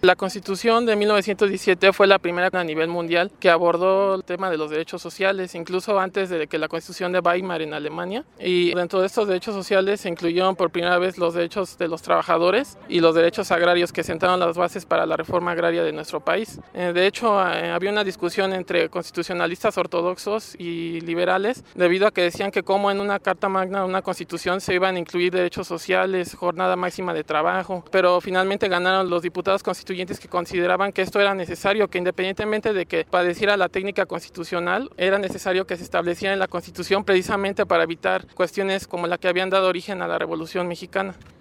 La Constitución de 1917 fue la primera a nivel mundial que abordó el tema de los derechos sociales, incluso antes de que la Constitución de Weimar en Alemania. Y dentro de estos derechos sociales se incluyeron por primera vez los derechos de los trabajadores y los derechos agrarios que sentaron las bases para la reforma agraria de nuestro país. De hecho, había una discusión entre constitucionalistas ortodoxos y liberales debido a que decían que como en una Carta Magna, una Constitución, se iban a incluir derechos sociales, jornada máxima de trabajo, pero finalmente ganaron los diputados constituyentes que consideraban que esto era necesario, que independientemente de que padeciera la técnica constitucional, era necesario que se estableciera en la Constitución precisamente para evitar cuestiones como la que habían dado origen a la Revolución Mexicana.